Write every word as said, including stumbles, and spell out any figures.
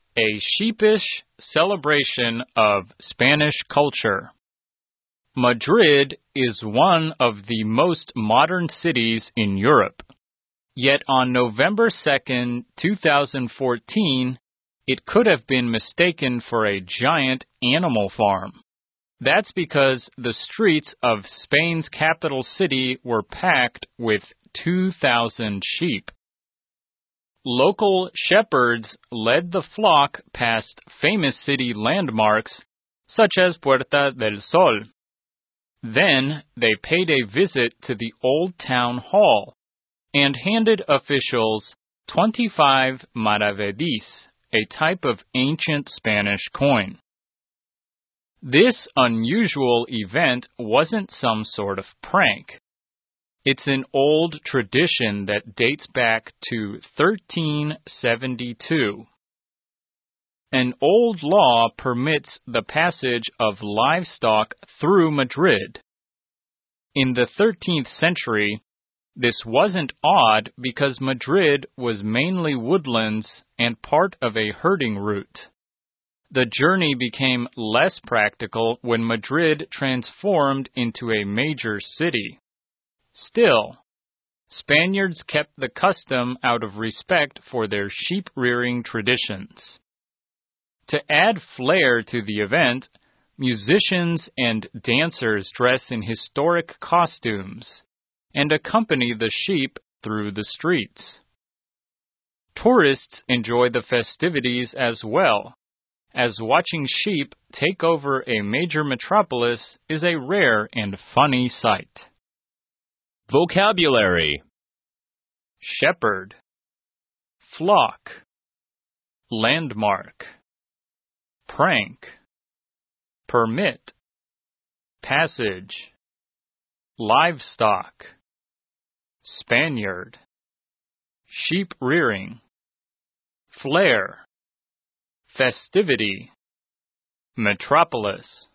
A sheepish celebration of Spanish culture. Madrid is one of the most modern cities in Europe. Yet on November second, two thousand fourteen, it could have been mistaken for a giant animal farm. That's because the streets of Spain's capital city were packed with two thousand sheep. Local shepherds led the flock past famous city landmarks such as Puerta del Sol. Then they paid a visit to the old town hall and handed officials twenty-five maravedís, a type of ancient Spanish coin. This unusual event wasn't some sort of prank. It's an old tradition that dates back to thirteen seventy-two. An old law permits the passage of livestock through Madrid. In the thirteenth century, this wasn't odd because Madrid was mainly woodlands and part of a herding route. The journey became less practical when Madrid transformed into a major city. Still, Spaniards kept the custom out of respect for their sheep-rearing traditions. To add flair to the event, musicians and dancers dress in historic costumes and accompany the sheep through the streets. Tourists enjoy the festivities as well, as watching sheep take over a major metropolis is a rare and funny sight. Vocabulary: Shepherd, flock, landmark, prank, permit, passage, livestock, Spaniard, sheep rearing, flare, festivity, metropolis.